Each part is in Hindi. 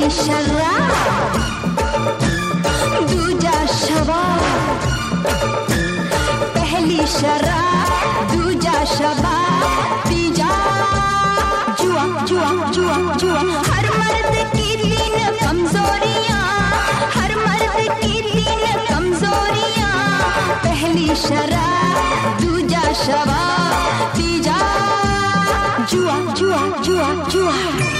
शराब दूजा शबाब, पहली शराब दूजा शबाब, तीजा जुआ जुआ जुआ जुआ। हर मर्द की तीन कमजोरियां, हर मर्द की तीन कमजोरियां, पहली शराब दूजा शबाब, तीजा जुआ जुआ जुआ जुआ।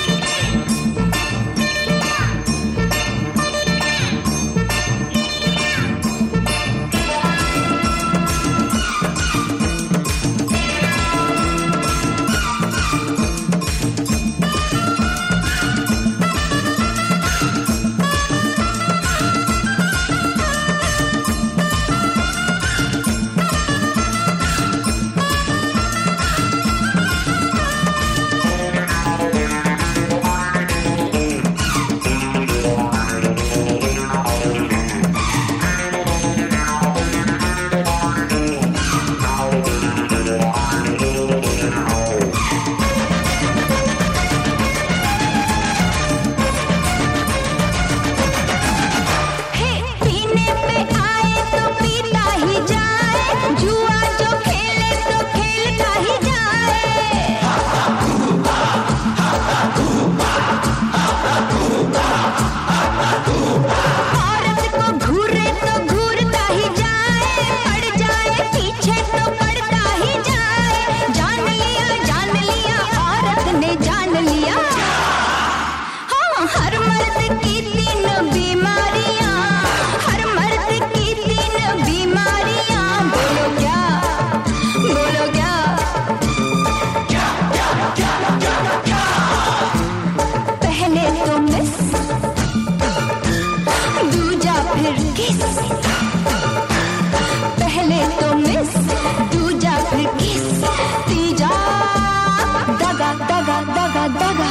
पहले तो मिस दूजा फिर किस, तीजा दगा दगा दगा दगा।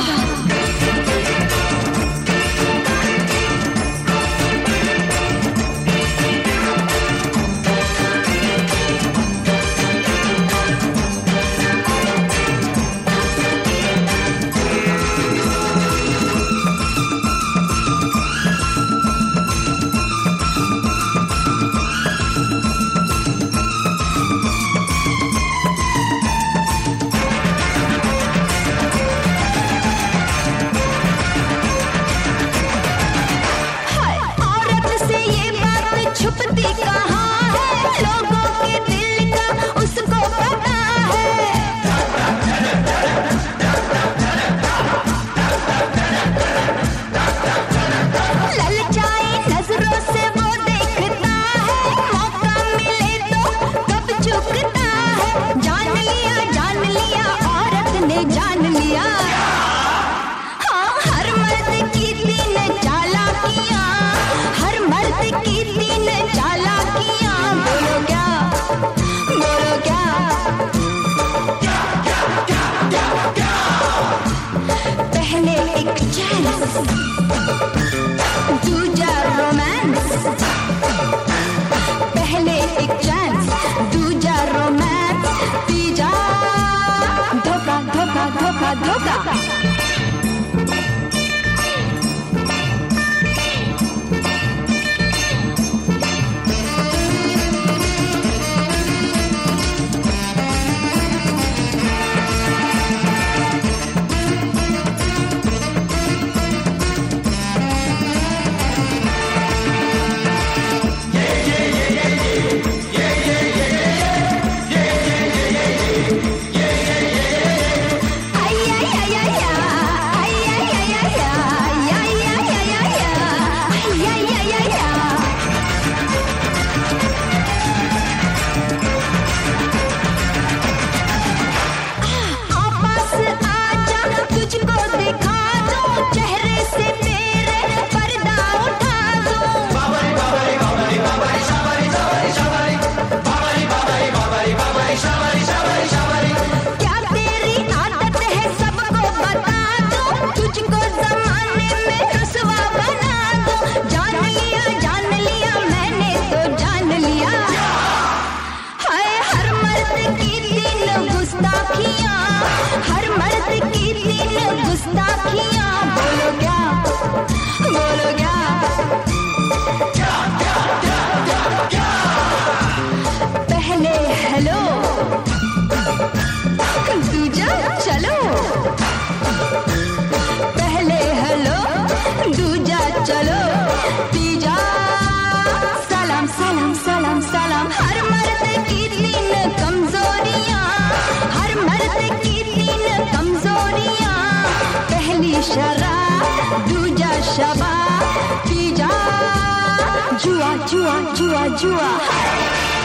दूजा रोमांस, पहले एक चांस दूजा रोमांस, तीजा धोखा धोखा धोखा धोखा। हर मर्द की तीन गुस्ताखियां, बोलो क्या शराब दूजा शबाब तीजा जुआ जुआ जुआ जुआ